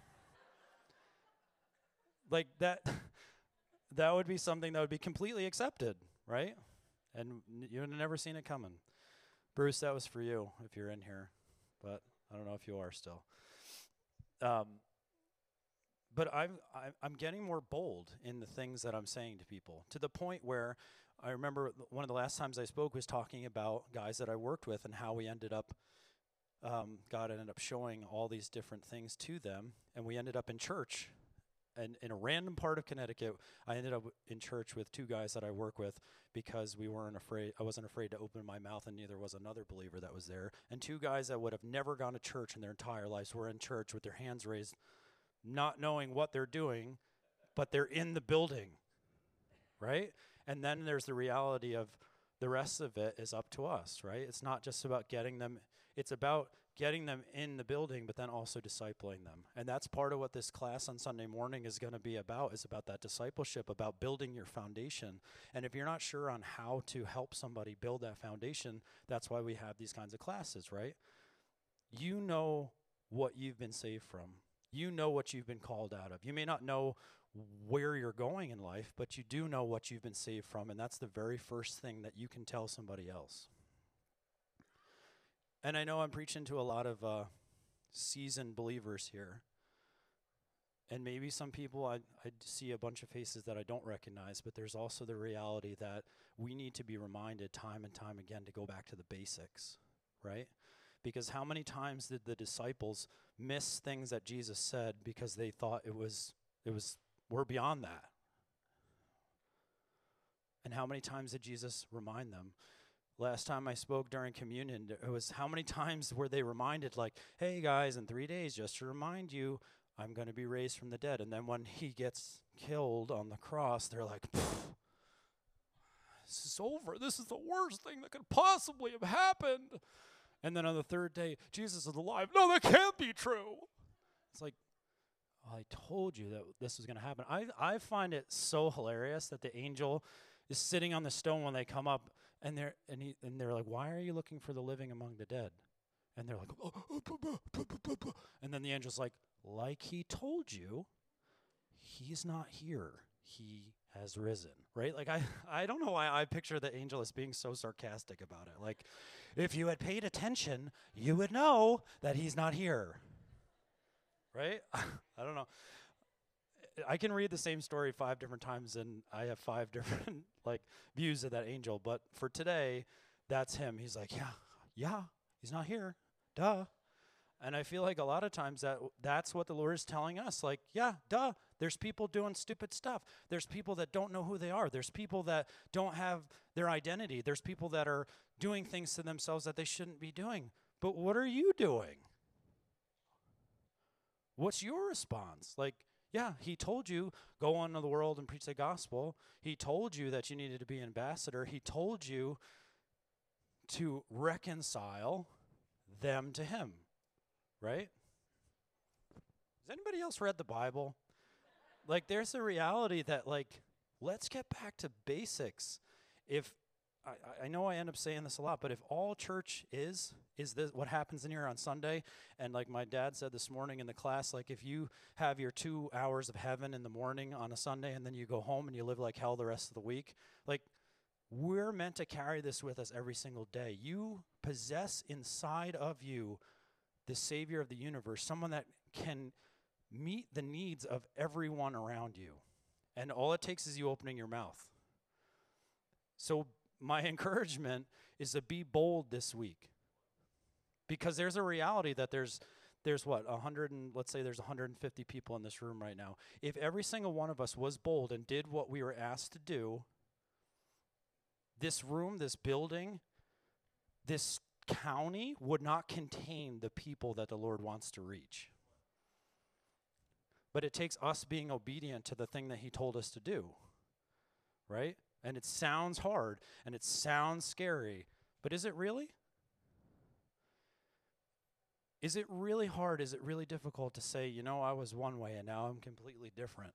[SPEAKER 1] Like that, that would be something that would be completely accepted, right? And n- you've never seen it coming. Bruce, that was for you if you're in here, but I don't know if you are still. Um, but I'm, I'm I'm getting more bold in the things that I'm saying to people, to the point where I remember one of the last times I spoke was talking about guys that I worked with and how we ended up, um, God ended up showing all these different things to them, and we ended up in church. And in a random part of Connecticut, I ended up in church with two guys that I work with because we weren't afraid. I wasn't afraid to open my mouth, and neither was another believer that was there. And two guys that would have never gone to church in their entire lives were in church with their hands raised, not knowing what they're doing, but they're in the building, right? And then there's the reality of the rest of it is up to us, right? It's not just about getting them. It's about getting them in the building, but then also discipling them. And that's part of what this class on Sunday morning is going to be about, is about that discipleship, about building your foundation. And if you're not sure on how to help somebody build that foundation, that's why we have these kinds of classes, right? You know what you've been saved from. You know what you've been called out of. You may not know where you're going in life, but you do know what you've been saved from, and that's the very first thing that you can tell somebody else. And I know I'm preaching to a lot of uh, seasoned believers here. And maybe some people, I, I see a bunch of faces that I don't recognize, but there's also the reality that we need to be reminded time and time again to go back to the basics, right? Because how many times did the disciples miss things that Jesus said because they thought it was, it was, we're beyond that? And how many times did Jesus remind them? Last time I spoke during communion, it was how many times were they reminded, like, hey guys, in three days, just to remind you, I'm going to be raised from the dead. And then when he gets killed on the cross, they're like, this is over. This is the worst thing that could possibly have happened. And then on the third day, Jesus is alive. No, that can't be true. It's like, oh, I told you that this was going to happen. I, I find it so hilarious that the angel is sitting on the stone when they come up, and they're and, he, and they're like, why are you looking for the living among the dead? And they're like, oh, and then the angel's like, like he told you, he's not here. He has risen, right? Like, I, I don't know why I picture the angel as being so sarcastic about it. Like, if you had paid attention, you would know that he's not here, right? I don't know. I can read the same story five different times, and I have five different, like, views of that angel. But for today, that's him. He's like, yeah, yeah, he's not here. Duh. And I feel like a lot of times that that's what the Lord is telling us. Like, yeah, duh, there's people doing stupid stuff. There's people that don't know who they are. There's people that don't have their identity. There's people that are doing things to themselves that they shouldn't be doing. But what are you doing? What's your response? Like, yeah, he told you, go into the world and preach the gospel. He told you that you needed to be an ambassador. He told you to reconcile them to him. Right? Has anybody else read the Bible? Like, there's a reality that, like, let's get back to basics. If, I, I know I end up saying this a lot, but if all church is, is this what happens in here on Sunday, and like my dad said this morning in the class, like if you have your two hours of heaven in the morning on a Sunday, and then you go home and you live like hell the rest of the week, like, we're meant to carry this with us every single day. You possess inside of you the Savior of the universe, someone that can meet the needs of everyone around you. And all it takes is you opening your mouth. So my encouragement is to be bold this week. Because there's a reality that there's, there's what, one hundred and let's say there's one hundred fifty people in this room right now. If every single one of us was bold and did what we were asked to do, this room, this building, this county would not contain the people that the Lord wants to reach. But it takes us being obedient to the thing that he told us to do, right? And it sounds hard, and it sounds scary, but is it really? Is it really hard? Is it really difficult to say, you know, I was one way and now I'm completely different?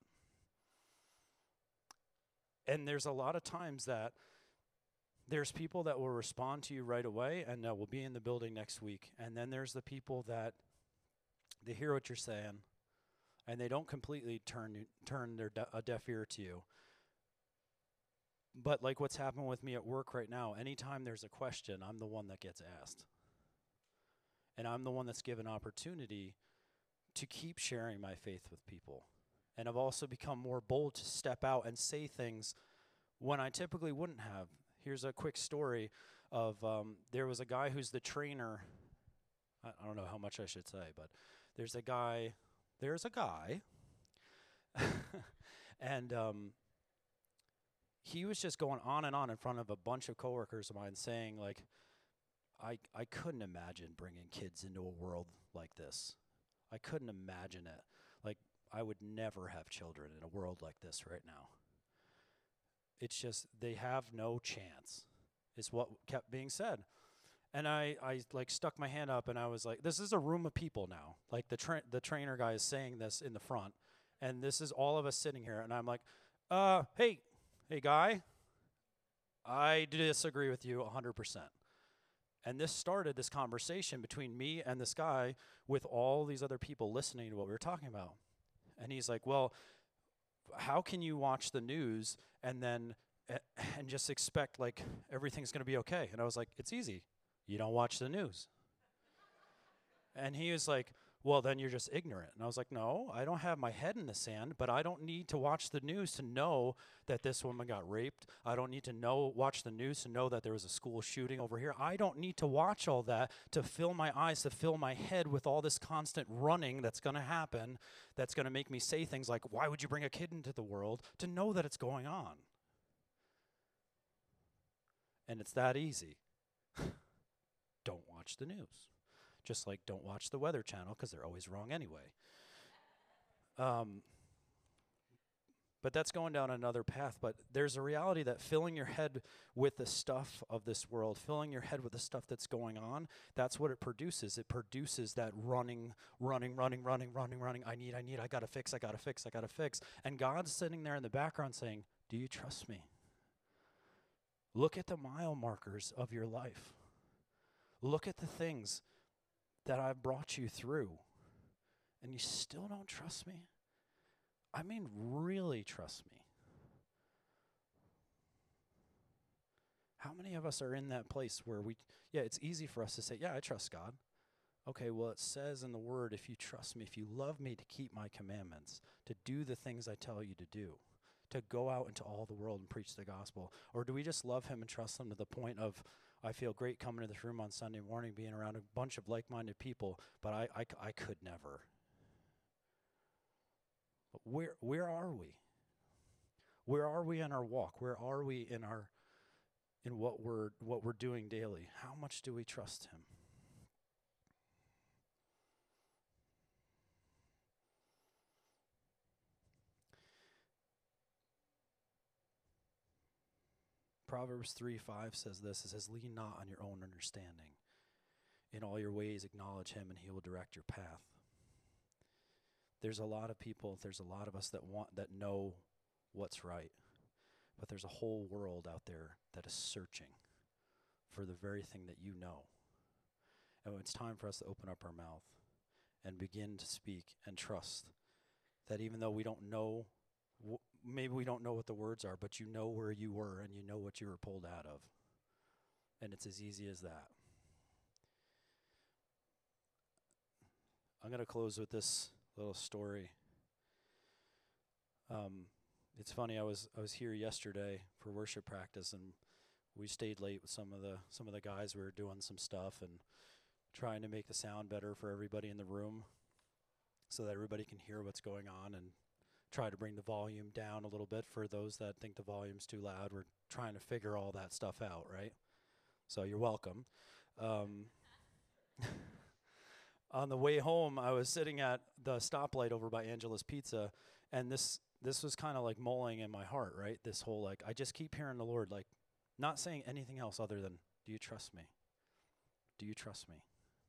[SPEAKER 1] And there's a lot of times that there's people that will respond to you right away and that will be in the building next week. And then there's the people that they hear what you're saying and they don't completely turn turn their de- a deaf ear to you. But like what's happened with me at work right now, anytime there's a question, I'm the one that gets asked. And I'm the one that's given opportunity to keep sharing my faith with people. And I've also become more bold to step out and say things when I typically wouldn't have. Here's a quick story of um, there was a guy who's the trainer. I, I don't know how much I should say, but there's a guy, there's a guy, and um, he was just going on and on in front of a bunch of coworkers of mine saying, like, I, I couldn't imagine bringing kids into a world like this. I couldn't imagine it. Like, I would never have children in a world like this right now. It's just, they have no chance, is what kept being said. And I, I like stuck my hand up and I was like, this is a room of people now. Like the tra- the trainer guy is saying this in the front. And this is all of us sitting here. And I'm like, uh, hey, hey guy, I disagree with you one hundred percent. And this started this conversation between me and this guy with all these other people listening to what we were talking about. And he's like, well, how can you watch the news and then uh, and just expect like everything's going to be okay? And I was like, it's easy. You don't watch the news. And he was like, well, then you're just ignorant. And I was like, no, I don't have my head in the sand, but I don't need to watch the news to know that this woman got raped. I don't need to know watch the news to know that there was a school shooting over here. I don't need to watch all that to fill my eyes, to fill my head with all this constant running that's going to happen, that's going to make me say things like, why would you bring a kid into the world, to know that it's going on. And it's that easy. Don't watch the news. Just like don't watch the Weather Channel because they're always wrong anyway. Um, but that's going down another path. But there's a reality that filling your head with the stuff of this world, filling your head with the stuff that's going on, that's what it produces. It produces that running, running, running, running, running, running. I need, I need, I gotta fix, I gotta fix, I gotta fix. And God's sitting there in the background saying, do you trust me? Look at the mile markers of your life. Look at the things that I've brought you through, and you still don't trust me? I mean, really trust me. How many of us are in that place where we, yeah, it's easy for us to say, yeah, I trust God. Okay, well, it says in the Word, if you trust me, if you love me, to keep my commandments, to do the things I tell you to do, to go out into all the world and preach the gospel. Or do we just love him and trust him to the point of, I feel great coming to this room on Sunday morning, being around a bunch of like-minded people, but I, I, c- I could never. But where where are we? Where are we in our walk? Where are we in our in what we're what we're doing daily? How much do we trust him? Proverbs three five says this. It says, lean not on your own understanding. In all your ways acknowledge him, and he will direct your path. There's a lot of people, there's a lot of us that want that know what's right. But there's a whole world out there that is searching for the very thing that you know. And it's time for us to open up our mouth and begin to speak and trust that even though we don't know, w- maybe we don't know what the words are, but you know where you were and you know what you were pulled out of. And it's as easy as that. I'm going to close with this little story. Um, it's funny. I was I was here yesterday for worship practice, and we stayed late with some of the some of the guys. We were doing some stuff and trying to make the sound better for everybody in the room, so that everybody can hear what's going on, and try to bring the volume down a little bit for those that think the volume's too loud. We're trying to figure all that stuff out, right? So you're welcome. Um, On the way home, I was sitting at the stoplight over by Angela's Pizza, and this this was kind of like mulling in my heart, right? This whole, like, I just keep hearing the Lord, like, not saying anything else other than, do you trust me? Do you trust me?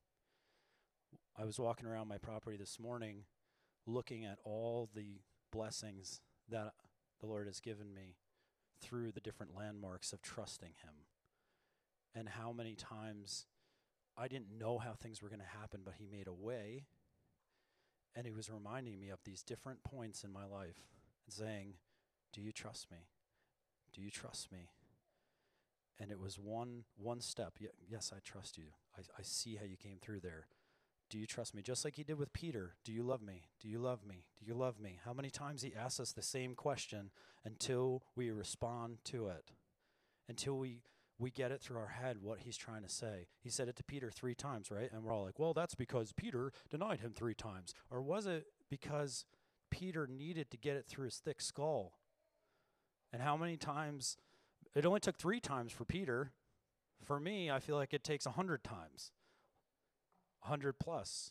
[SPEAKER 1] I was walking around my property this morning looking at all the blessings that the Lord has given me through the different landmarks of trusting him, and how many times I didn't know how things were going to happen, but he made a way, and he was reminding me of these different points in my life and saying, do you trust me? Do you trust me? And it was one one step. Y- yes, I trust you. I, I see how you came through there. Do you trust me? Just like he did with Peter. Do you love me? Do you love me? Do you love me? How many times he asks us the same question until we respond to it, until we we get it through our head what he's trying to say. He said it to Peter three times, right? And we're all like, well, that's because Peter denied him three times. Or was it because Peter needed to get it through his thick skull? And how many times? It only took three times for Peter. For me, I feel like it takes a hundred times. A hundred plus.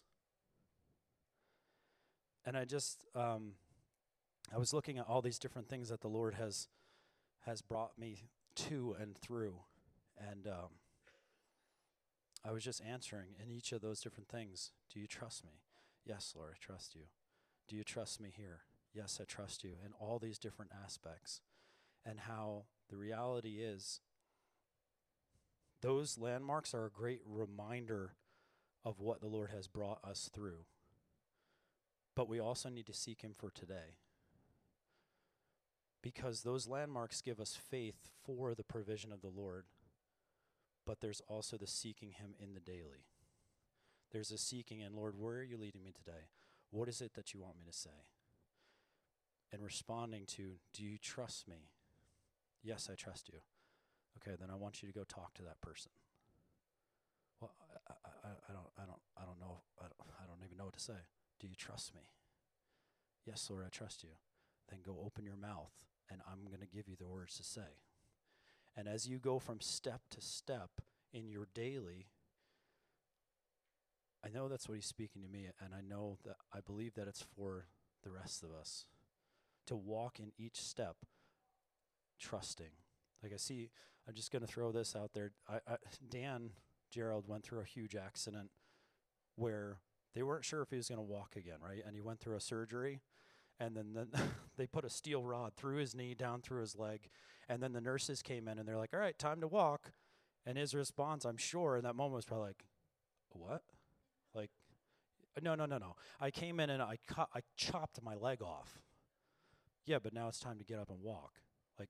[SPEAKER 1] And I just, um, I was looking at all these different things that the Lord has has brought me to and through. And um, I was just answering in each of those different things. Do you trust me? Yes, Lord, I trust you. Do you trust me here? Yes, I trust you. In all these different aspects. And how the reality is, those landmarks are a great reminder of what the Lord has brought us through. But we also need to seek him for today. Because those landmarks give us faith for the provision of the Lord. But there's also the seeking him in the daily. There's a seeking in, Lord, where are you leading me today? What is it that you want me to say? And responding to, do you trust me? Yes, I trust you. Okay, then I want you to go talk to that person. Well, I, I, I don't, I don't, I don't know. I don't, I don't even know what to say. Do you trust me? Yes, Lord, I trust you. Then go open your mouth, and I'm going to give you the words to say. And as you go from step to step in your daily, I know that's what he's speaking to me, and I know that I believe that it's for the rest of us to walk in each step trusting. Like I see, I'm just going to throw this out there. I, I, Dan Gerald went through a huge accident where they weren't sure if he was going to walk again, right? And he went through a surgery. And then the they put a steel rod through his knee, down through his leg. And then the nurses came in, and they're like, all right, time to walk. And his response, I'm sure, in that moment was probably like, what? Like, no, no, no, no. I came in, and I, cu- I chopped my leg off. Yeah, but now it's time to get up and walk. Like,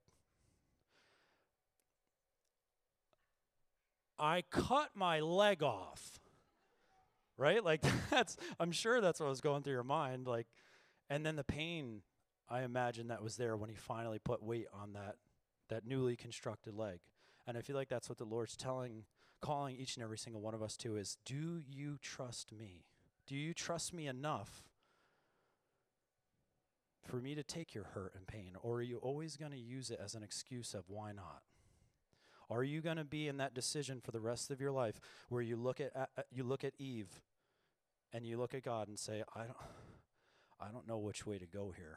[SPEAKER 1] I cut my leg off. Right? Like, that's, I'm sure that's what was going through your mind. Like, and then the pain, I imagine, that was there when he finally put weight on that that newly constructed leg. And I feel like that's what the Lord's telling, calling each and every single one of us to is, do you trust me? Do you trust me enough for me to take your hurt and pain? Or are you always going to use it as an excuse of why not? Are you going to be in that decision for the rest of your life where you look at uh, you look at Eve and you look at God and say, I don't I don't know which way to go here.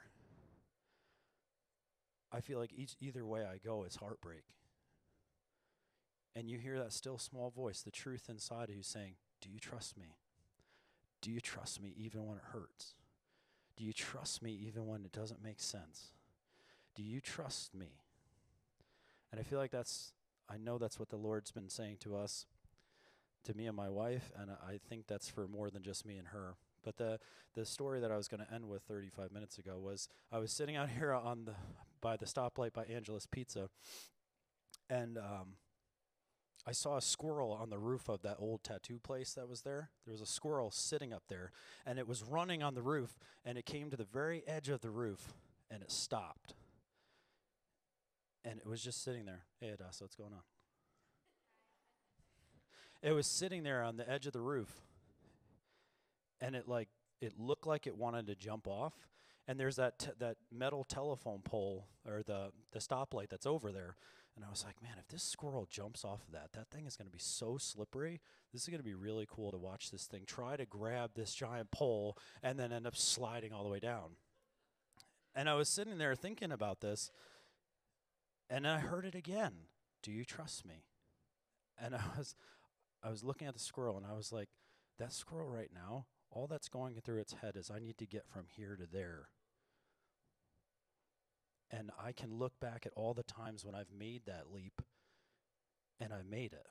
[SPEAKER 1] I feel like each either way I go is heartbreak. And you hear that still small voice, the truth inside of you saying, do you trust me? Do you trust me even when it hurts? Do you trust me even when it doesn't make sense? Do you trust me? And I feel like that's, I know that's what the Lord's been saying to us, to me and my wife, and I think that's for more than just me and her. But the the story that I was going to end with thirty-five minutes ago was I was sitting out here on the by the stoplight by Angela's Pizza, and um, I saw a squirrel on the roof of that old tattoo place that was there. There was a squirrel sitting up there, and it was running on the roof, and it came to the very edge of the roof, and it stopped. And it was just sitting there. Hey, Adasa, what's going on? It was sitting there on the edge of the roof, and it like it looked like it wanted to jump off. And there's that t- that metal telephone pole or the the stoplight that's over there. And I was like, man, if this squirrel jumps off of that, that thing is going to be so slippery. This is going to be really cool to watch this thing try to grab this giant pole and then end up sliding all the way down. And I was sitting there thinking about this, and I heard it again. Do you trust me? And I was I was looking at the squirrel, and I was like, that squirrel right now, all that's going through its head is I need to get from here to there. And I can look back at all the times when I've made that leap, and I made it.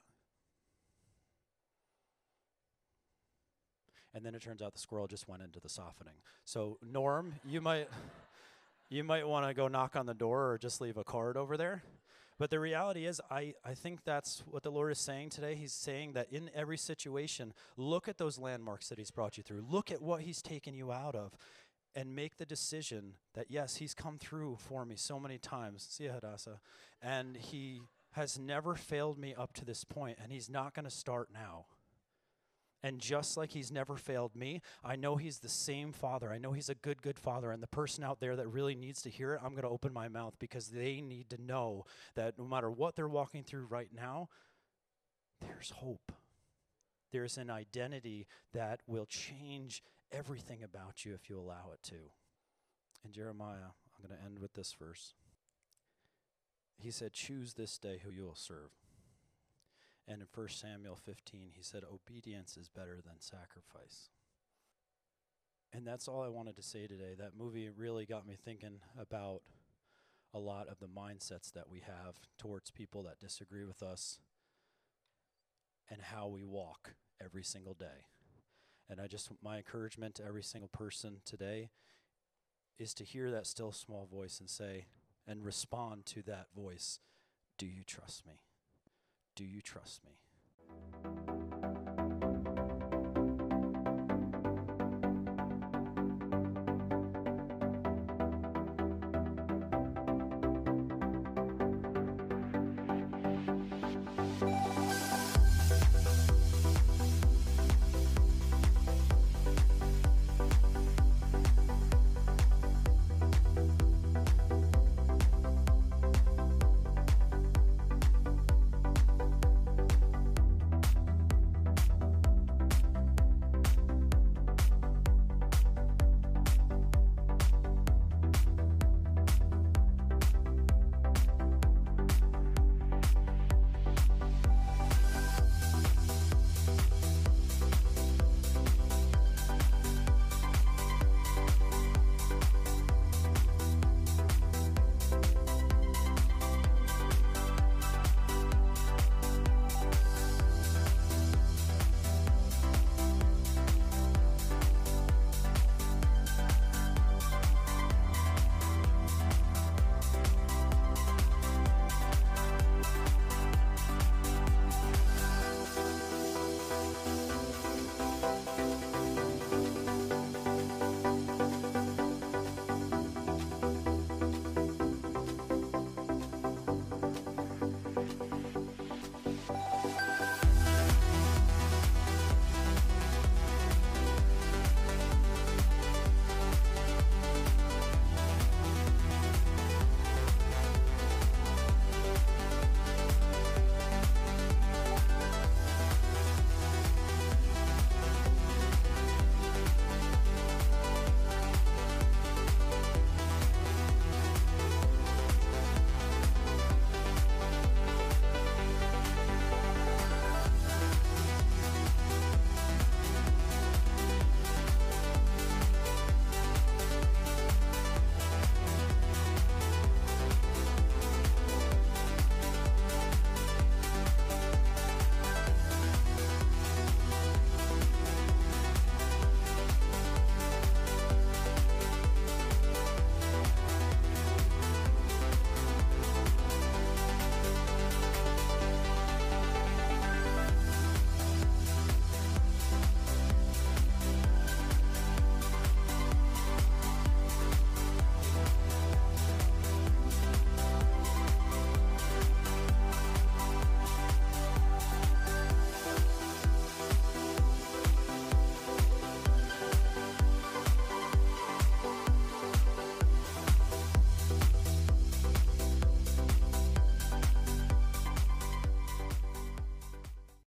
[SPEAKER 1] And then it turns out the squirrel just went into the softening. So Norm, you might you might want to go knock on the door or just leave a card over there. But the reality is, I, I think that's what the Lord is saying today. He's saying that in every situation, look at those landmarks that he's brought you through. Look at what he's taken you out of. And make the decision that, yes, he's come through for me so many times. See ya, Hadassah. And he has never failed me up to this point, and he's not going to start now. And just like he's never failed me, I know he's the same Father. I know he's a good, good Father. And the person out there that really needs to hear it, I'm going to open my mouth because they need to know that no matter what they're walking through right now, there's hope. There's an identity that will change everything about you if you allow it to. In Jeremiah, I'm going to end with this verse. He said, choose this day who you will serve. And in First Samuel fifteen, he said, obedience is better than sacrifice. And that's all I wanted to say today. That movie really got me thinking about a lot of the mindsets that we have towards people that disagree with us and how we walk every single day. And I just, my encouragement to every single person today is to hear that still small voice and say, and respond to that voice, do you trust me? Do you trust me?